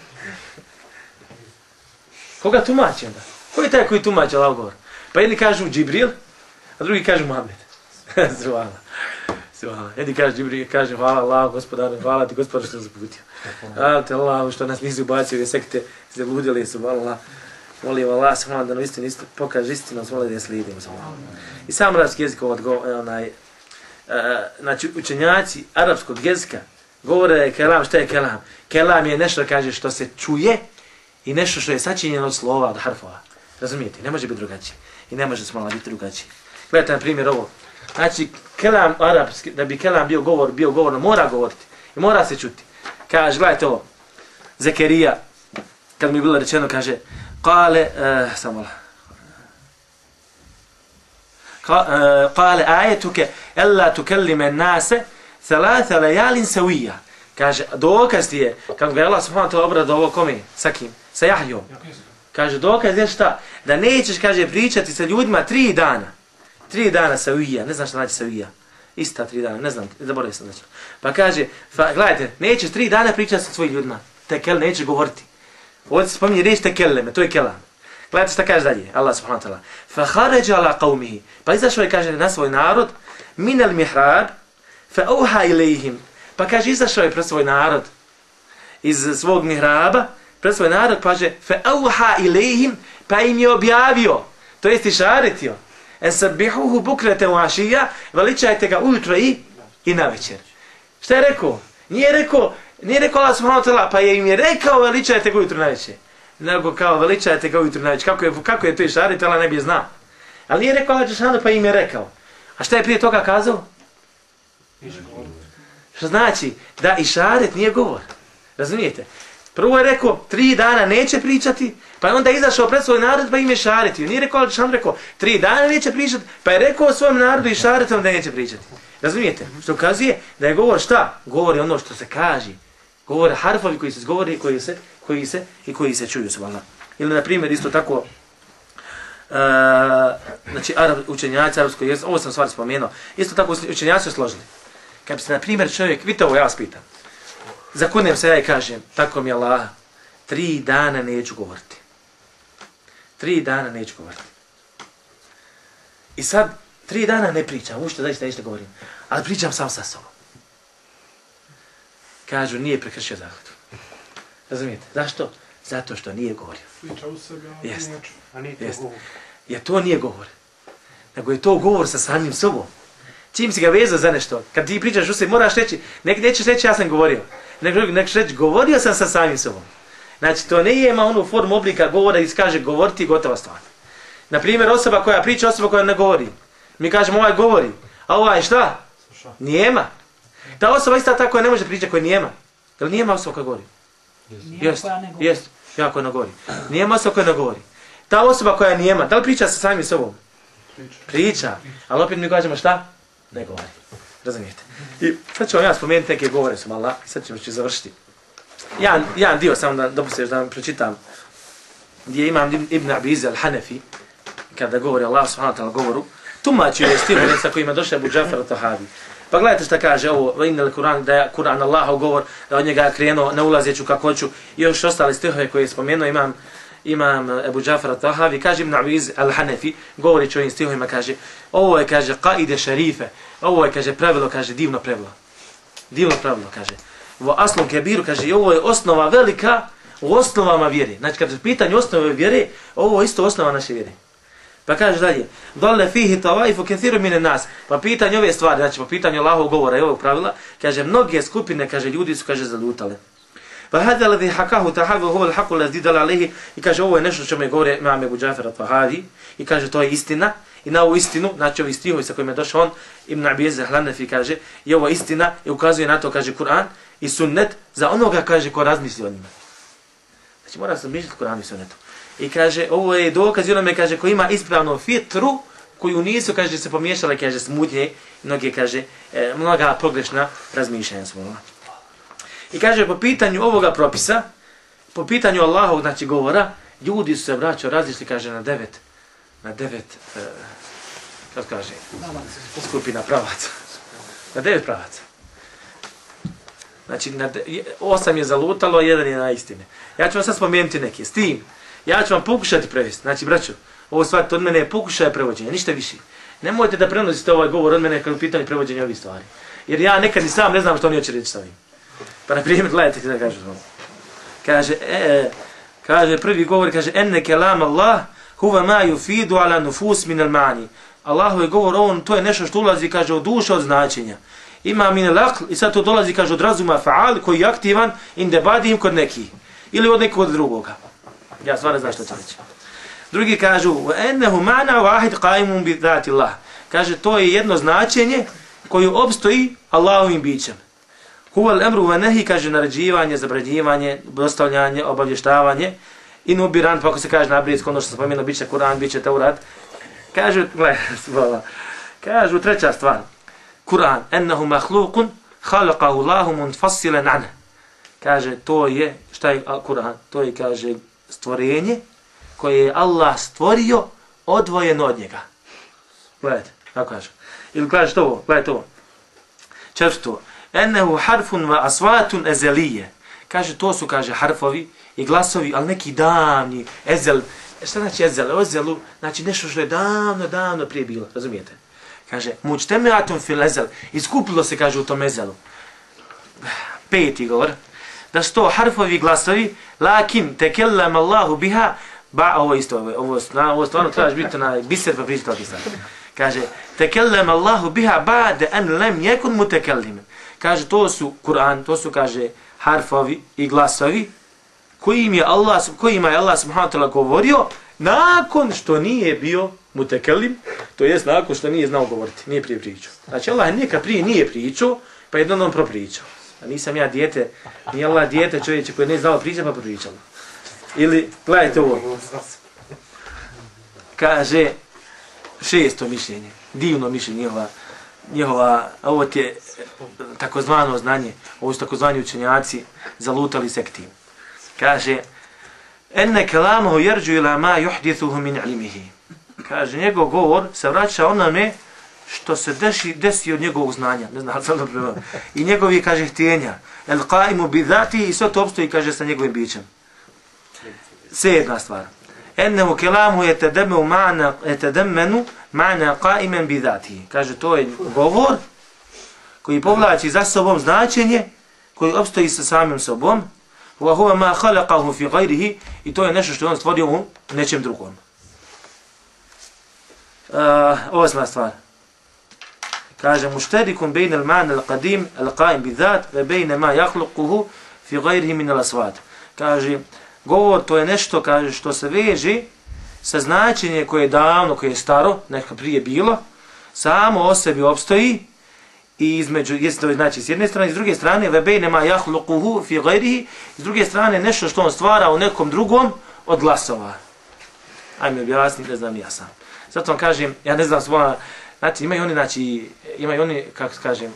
Koga tumači onda? Ko je taj koji tumači Allahov govor? Pa jedni kažu Džibril, a drugi kažu Muhammed. Zvala. Zvala. Jedni kažu Džibril, kaže hvala Allah, gospodaru, hvala ti gospodaru što nas uputio. Hvala te Allah, što nas nisu ubacio, jer sekte zabludili su, hvala Allah. Molim Allah, hvala da nam istinu isto pokaže istinu, hvala da je slijedimo. I sam arapski jezik onaj, znači učenjaci arapskog jezika govore da je kelam, šta je kelam? Kelam je nešto, kaže, što se čuje i nešto što je sačinjeno od slova, od harfova. Razumijete? Ne može biti drugačije. I ne može smala biti drugačije. Gledajte na primjer ovo. Znači, kelam arapski, da bi kelam bio govor, bio govorno, mora govoriti. I mora se čuti. Kaže, gledajte ovo. Zekerija, kad mi je bilo rečeno, kaže, kale, uh, samo Kale ajetuke, ella tukellime nase, thalatha lajalin savija. Kaže, dokaz ti je, kako ga je Allah subhanahu wa ta'ala obradao ovo kome? Sa kim? Sa Jahjom. Kaže, dokaz je šta? Da nećeš, kaže, pričati sa ljudima tri dana. Tri dana savija. Ne znam šta znači savija. Ista tri dana, ne znam, zaboravim sam znači. Pa kaže, fa, gledajte, nećeš tri dana pričati sa svojim ljudima. Tekel, nećeš govoriti. Ovdje se spominje riječ tekelleme, to je kelam. Gledajte šta kaže dalje, Allah subhanahu wa ta'ala. Fa khaređa ala qavmihi. Pa izašao je, kaže, na svoj narod, minel mihrab, fa auha ilihim. Pa kaže, izašao je pred svoj narod iz svog mihraba, pred svoj narod, kaže, fa auha ilihim, pa im je objavio, to jest išaretio, en sabbihuhu bukrete u ašija, veličajte ga ujutro i, i na večer. Šta je rekao? Nije rekao, nije rekao Allah subhanahu wa ta'ala, pa je im je rekao veličajte ga ujutro na večer. Nego kao veličajte ga ujutro na večer. Kako je, kako je to išaretio, Allah ne bi znao. Ali nije rekao Allah Đelešanu, pa im je rekao. A šta je prije toga kazao? Što znači da išaret nije govor. Razumijete? Prvo je rekao tri dana neće pričati, pa je onda izašao pred svoj narod pa im je šaretio. Nije rekao Đelešanu, rekao tri dana neće pričati, pa je rekao svom narodu i šaretom da neće pričati. Razumijete? Što ukazuje da je govor šta? Govor je ono što se kaže. Govor je harfovi koji se izgovori, koji se, koji se i koji se čuju subhanallah. Ili na primjer isto tako Uh, znači Arab, učenjaci arapskog jezika, ovo sam stvari spomenuo, isto tako učenjaci su složili. Kad bi se na primjer čovjek, vidite ovo, ja vas pitam, zakunem se ja i kažem, tako mi Allah, tri dana neću govoriti. Tri dana neću govoriti. I sad, tri dana ne pričam, ušte da ište, ište govorim, ali pričam sam sa sobom. Kažu, nije prekršio zakletvu. Razumijete? Zašto? Zato što nije govorio. Priča u sebi, ono Jest. neću. A nije to Jest. govor. Jer to nije govor. Nego je to govor sa samim sobom. Čim si ga vezao za nešto, kad ti pričaš u sebi, moraš reći, nek nećeš reći ja sam govorio. Nek, nek reći, govorio sam sa samim sobom. Znači, to ne ima onu formu oblika govora i kaže govoriti i gotova stvar. Naprimjer, osoba koja priča, osoba koja ne govori. Mi kažemo, ovaj govori, a ovaj šta? Nijema. Ta osoba ista tako ne može pričati koja nijema. Jel nijema osoba koja govori? Nijema Jest, koja ne govori. jest, ja koja ne govori. Nijema osoba koja ne govori. Ta osoba koja nijema, da li priča sa samim sobom? Priča. Priča, ali opet mi kažemo šta? Ne govori. Razumijete? I sad ću vam ja spomenuti neke govore su mala, sad ćemo ću završiti. Jedan, jedan dio samo da dopustiš da vam pročitam, gdje imam Ibn Abiz al-Hanefi, kada govori Allah subhanahu wa ta'ala govoru, tumači je stihove sa kojima došao Abu Džafer al-Tahavi. Pa gledajte šta kaže ovo, innal Kur'an, da je Kur'an Allahov govor, da od njega krenuo, ne ulazeću kako hoću, i još ostale stihove koje je spomenuo, imam imam Abu Džafer al-Tahavi, kaže Ibn Abiz al-Hanefi, govori o ovim stihovima, kaže, ovo je, kaže, qaide šerife, ovo je, kaže, pravilo, kaže, divno pravilo. Divno pravilo, kaže. Ovo aslom kebiru, kaže, i ovo je osnova velika u osnovama vjere. Znači, kad je pitanje osnove vjere, ovo je isto osnova naše vjere. Pa kaže dalje, dolle fihi tawaifu kathiru min nas. Pa pitanje ove stvari, znači po pitanju Allahovog govora i ovog pravila, kaže mnoge skupine, kaže ljudi su kaže zalutale. Pa hada alladhi hakahu tahavu huwa al-haqq alladhi dalla alayhi. I kaže ovo je nešto što me govori imam Abu Džafer al-Tahavi i kaže to je istina. I na ovu istinu, znači ovi stihovi sa kojima je došao on, Ibn Abiz al-Hanefi kaže, i ovo istina i ukazuje na to, kaže Kur'an i sunnet za onoga, kaže, ko razmisli o njima. Znači mora se misliti Kur'an i sunnetu. I kaže, ovo je dokaz onome, kaže, ko ima ispravnu fitru, koju nisu, kaže, se pomiješale, kaže, smutnje, mnoge, kaže, e, mnoga pogrešna razmišljanja svoja. I kaže, po pitanju ovoga propisa, po pitanju Allahovog, znači, govora, ljudi su se vraćali, različili, kaže, na devet, na devet, e, kako kaže, skupina pravaca. Na devet pravaca. Znači, na de, osam je zalutalo, jedan je na istine. Ja ću vam sad spomenuti neke. S tim, ja ću vam pokušati prevesti. Znači, braćo, ovo shvatite od mene je pokušaj prevođenja, ništa više. Nemojte da prenosite ovaj govor od mene kad u pitanju prevođenja ovih stvari. Jer ja nekad ni sam ne znam što oni hoće reći s ovim. Pa na primjer, gledajte da kažu vam. Kaže, e, kaže, prvi govor, kaže, enne kelam Allah, huva ma yufidu ala nufus min al mani. Allahu je govor, on, to je nešto što ulazi, kaže, od duša, od značenja. Ima min al aql, i sad to dolazi, kaže, od razuma fa'al, koji je aktivan, inde badihim kod nekih. Ili od nekog drugoga. Ja stvarno znam što će reći. Drugi kažu, ennehu ma'na wahid qaimun bi dhati Allah. Kaže, to je jedno značenje koje opstoji Allahovim bićem. Huwa al-amru wa nahi, kaže, naređivanje, zabranjivanje, dostavljanje, obavještavanje. I nubiran, pa ako se kaže na abrijetskom, ono što sam spomenuo, biće Kur'an, biće Taurat. Kažu, gledaj, kažu treća stvar. Kur'an, ennehu makhluqun khalaqahu Allahu munfasilan anhu. Kaže, to je, šta je Kur'an? To je, kaže, stvorenje koje je Allah stvorio odvojeno od njega. Gledajte, kako kaže. Ili gledajte ovo, gledajte ovo. Četvrto. Ennehu harfun va asvatun ezelije. Kaže, to su, kaže, harfovi i glasovi, ali neki davni, ezel. Šta znači ezel? Ezelu, znači nešto što je davno, davno prije bilo, razumijete? Kaže, mučtemeatum fil ezel. Iskupilo se, kaže, u tom ezelu. Peti govor. Da su to harfovi glasovi, lakin tekellam Allahu biha, ba, ovo isto, ovo, ovo, ovo stvarno trebaš biti na biser pa pričati ovdje sad. Kaže, tekellam Allahu biha ba'de an lam yakun mutakallim. Kaže, to su Kur'an, to su, kaže, harfovi i glasovi, kojim je Allah, kojima je Allah subhanahu wa ta'ala govorio, nakon što nije bio mutakallim, to jest nakon što nije znao govoriti, nije prije pričao. Znači, Allah neka prije nije pričao, pa jednom on propričao. A nisam ja dijete, nije Allah dijete čovječe koje ne znao pričati, pa propričalo. Ili, gledajte ovo. Kaže, šesto mišljenje, divno mišljenje njihova, njihova, ovo ti je takozvano znanje, ovo su takozvani učenjaci zalutali sektim. Kaže, enne kalamuhu jerđu ila ma juhdithuhu min ilmihi. Kaže, njegov govor se vraća onome što se deši, desi od njegovog znanja, ne znam, sam dobro. I njegovi, kaže, htjenja. El qaimu bi dhati i sve to obstoji, kaže, sa njegovim bićem. Sedma stvar. Ennehu kelamu je tedemenu ma'na, je tedemenu ma'na qaimen bi dhati. Kaže, to je govor koji povlači za sobom značenje koji obstoji sa samim sobom. wa huwa ma khalaqahu fi ghayrihi, i to je nešto što je on stvorio u nečem drugom. Uh, osma stvar. Kaže muštarikum bejn al-ma'na al-qadim al-qa'im bi-dhat wa bejn ma yakhluquhu fi ghayrihi min al-aswat. Kaže govor to je nešto, kaže, što se veže sa značenje koje je davno, koje je staro, nekako prije bilo, samo o sebi opstoji i između, znači s jedne strane, s druge strane, wa bejn ma yakhluquhu fi ghayrihi, s druge strane nešto što on stvara u nekom drugom od glasova. Ajme objasniti, ne znam ja sam. Zato vam kažem, ja ne znam svoja, znači imaju oni, znači, imaju oni, kako kažem,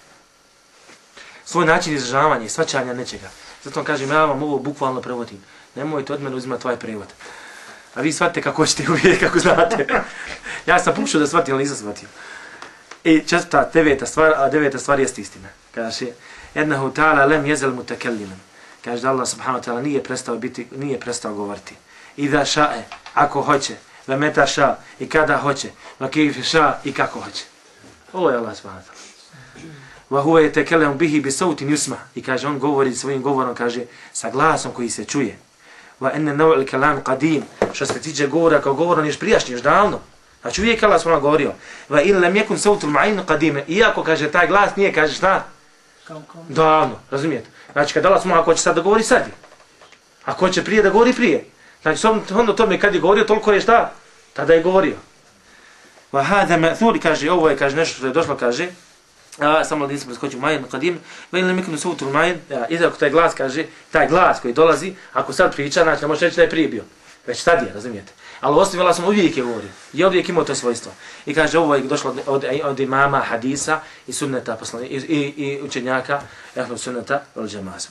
svoj način izražavanja i shvaćanja nečega. Zato vam kažem, ja vam ovo bukvalno prevodim. Nemojte od mene uzimati ovaj prevod. A vi shvatite kako ćete uvijek, kako znate. Ja sam pokušao da shvatim, ali nisam shvatio. I četvrta, deveta stvar, a deveta stvar jeste istina. Kaže, ennehu ta'ala lem jezel mutakellimen. Kaže da Allah subhanahu wa ta'ala nije prestao biti, nije prestao govoriti. Iza ša'e, ako hoće, ve meta ša, i kada hoće, ve kejfe ša, i kako hoće. Ovo je Allah subhanahu wa ta'ala. Wa huwa yatakallamu bihi bi sautin yusma. I kaže on govori svojim govorom, kaže sa glasom koji se čuje. Wa anna naw' al-kalam qadim. Što se tiče govora kao govor on je prijašnji, još davno. Znači uvijek Allah subhanahu govorio. Wa in lam yakun sautul ma'in qadim. Iako kaže taj glas nije, kaže šta? Davno, razumijete? Znači kad Allah subhanahu hoće sad da govori sad. Ako hoće prije da govori prije. Znači onda tome kad je govorio toliko je šta? Tada je govorio. Wa hada ma'thur, kaže ovo je, kaže nešto što je došlo, kaže a samo da nisam preskočio majen qadim, veli ne miknu sautul majen, iza ako taj glas kaže, taj glas koji dolazi, ako sad priča, znači ne može reći da je prije bio. Već tad je, razumijete. Ali ostavila sam uvijek je govorio. I uvijek imao to svojstvo. I kaže ovo je došlo od, od, od imama hadisa i sunneta poslani, i, i, i učenjaka ehlu sunneta vel džemaat.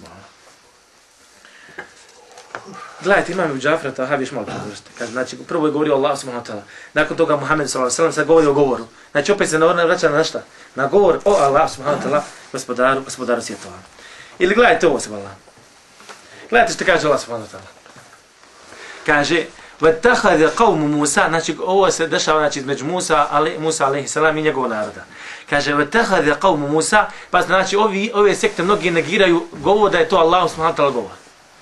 Gledajte, imam u Džafra Tahavi još malo podržite. Kaže, znači, prvo je govorio Allah subhanahu wa ta'ala. Nakon toga Muhammed sallallahu alejhi ve sellem sad govori o govoru. Znači, opet se na vraća na šta? Na govor o Allah subhanahu wa ta'ala, gospodaru, gospodaru svjetova. Ili gledajte ovo se vala. Gledajte što kaže Allah subhanahu wa ta'ala. Kaže, وَتَّخَذَ قَوْمُ Musa, znači, ovo se dešava znači, između Musa, ali, Musa alejhi selam i njegovog naroda. Kaže, وَتَّخَذَ قَوْمُ Musa, pa znači, ovi, ove sekte mnogi negiraju govor da je to Allah subhanahu wa ta'ala govor.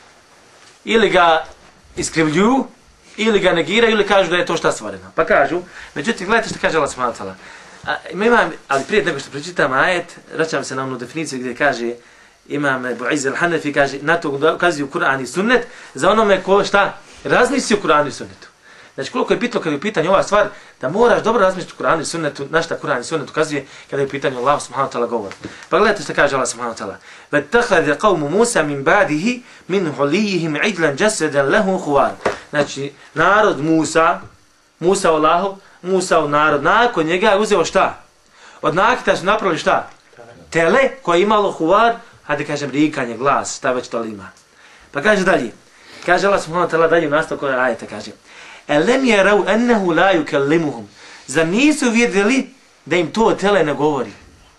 Ili ga iskrivljuju, ili ga negiraju, ili kažu da je to šta stvoreno. Pa kažu, međutim, gledajte što kaže Allah subhanahu wa ta'ala. Imam, ali prije nego što pročitam ajet, vraćam se na onu definiciju gdje kaže Imam Ebu Izz al-Hanafi, kaže, na to ukazuju Kur'an i sunnet, za onome ko šta razmisli o Kur'anu i sunnetu. Znači, koliko je pitalo kada je u pitanju ova stvar, da moraš dobro razmisliti o Kur'anu i sunnetu, na šta Kur'an i sunnet ukazuje kada je u pitanju Allah subhanahu wa ta'ala govor. Pa gledajte što kaže Allah subhanahu wa ta'ala. وَاتَّخَذَ قَوْمُ مُوسَى مِنْ بَعْدِهِ مِنْ حُلِيِّهِمْ عِجْلًا جَسَدًا لَهُ خُوَارٍ. Znači, narod Musa, Musa Allahov, Musa u narod, nakon njega je uzeo šta? Od nakita su napravili šta? Tele koje je imalo huvar, hajde kažem rikanje, glas, šta već to ima. Pa kaže dalje, kaže Allah subhanahu wa ta'ala dalje u nastavku ajeta, kaže Elem yarau annahu la yukallimuhum. Zar nisu vidjeli da im to tele ne govori?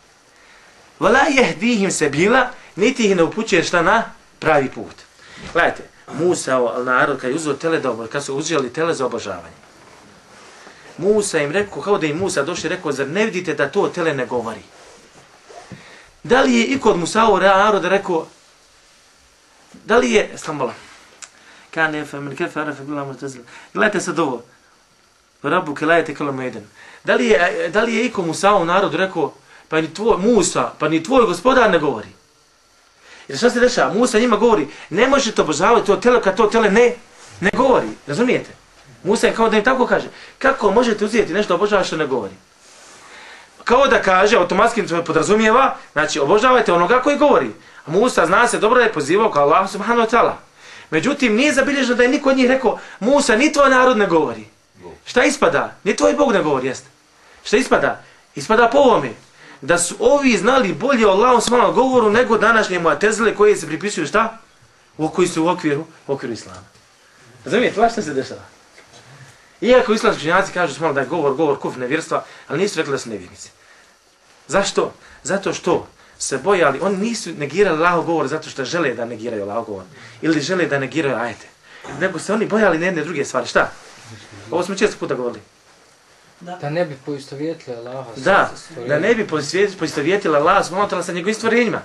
Wala yahdihim sabila, niti ih ne upućuje šta na pravi put. Gledajte, Musa, narod, kad je uzeo tele da obožavanje, kad su uzeli tele za obožavanje, Musa im rekao, kao da im Musa došli i rekao, zar ne vidite da to tele ne govori? Da li je i kod Musa u naroda rekao, da li je, stambala, kane fe min kefe arafe bila mrtezila. Gledajte sad ovo, rabu kelajete kalomejden. Da li je, da li je i kod Musa u narodu rekao, pa ni tvoj, Musa, pa ni tvoj gospodar ne govori. Jer šta se dešava? Musa njima govori, ne možete obožavati to tele kad to tele ne, ne govori. Razumijete? Musa je kao da im tako kaže, kako možete uzeti nešto obožavati što ne govori? Kao da kaže, automatski to podrazumijeva, znači obožavajte onoga koji govori. A Musa zna se dobro da je pozivao kao Allah subhanahu wa ta'ala. Međutim, nije zabilježeno da je niko od njih rekao, Musa, ni tvoj narod ne govori. Šta ispada? Ni tvoj Bog ne govori, jeste. Šta ispada? Ispada po ovome. Da su ovi znali bolje o Allahom subhanahu govoru nego današnje mu'tezile koje se pripisuju šta? U koji su u okviru, u okviru Islama. Razumijete, šta se dešava? Iako islamski učenjaci kažu smalo da je govor, govor kufr nevjerstva, ali nisu rekli da su nevjernici. Zašto? Zato što se bojali, oni nisu negirali Allahov govor zato što žele da negiraju Allahov govor. Ili žele da negiraju ajete. Nego se oni bojali na jedne druge stvari. Šta? Ovo smo često puta govorili. Da, da ne bi poistovjetili Allaha. Da, da ne bi poistovjetili Allaha subhanahu wa ta'ala sa njegovim stvorenjima.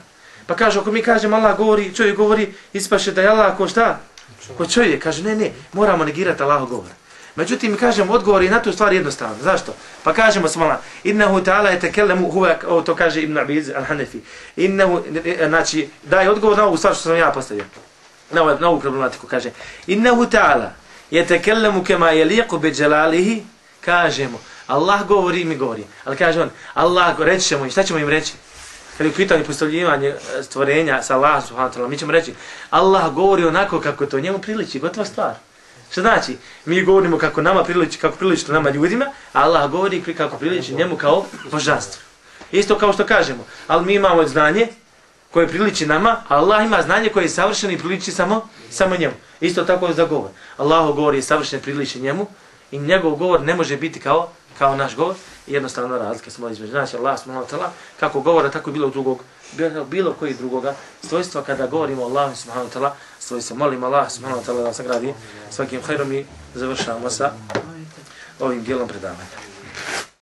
Pa kaže, ako mi kažemo Allah govori, čovjek govori, ispaše da je Allah ko šta? Ko čovjek. Kaže, ne, ne, moramo negirati Allahov govor. Međutim, mi kažemo, odgovor je na tu stvar jednostavno. Zašto? Pa kažemo smala, innahu ta'ala yetakellemu huwa, ovo to kaže Ibn Abiz al-Hanefi. Innahu, znači, daj odgovor na ovu stvar što sam ja postavio. Na ovu, na ovu problematiku, kaže. Innahu ta'ala yetakellemu kema yaliqu bi jalalihi, kažemo, Allah govori i mi govori. Ali kaže on, Allah, reći ćemo im, šta ćemo im reći? Kad je u pitanju postavljivanje stvorenja sa Allahom subhanahu wa ta'ala, mi ćemo reći, Allah govori onako kako to njemu priliči, gotova stvar. Što znači? Mi govorimo kako nama priliči, kako priliči nama ljudima, a Allah govori kako priliči njemu kao božanstvo. Isto kao što kažemo, ali mi imamo znanje koje priliči nama, a Allah ima znanje koje je savršeno i priliči samo, samo njemu. Isto tako je za govor. Allahov govor je savršen, priliči njemu i njegov govor ne može biti kao, kao naš govor. Jednostavno razlika smo između. Znači Allah subhanahu wa ta'ala kako govora, tako je bilo drugog, bilo, bilo koji drugoga svojstva kada govorimo o Allahu subhanahu wa ta'ala svojstva. Molim Allah subhanahu wa ta'ala da nas nagradi svakim hajrom i završavamo sa ovim dijelom predavanja.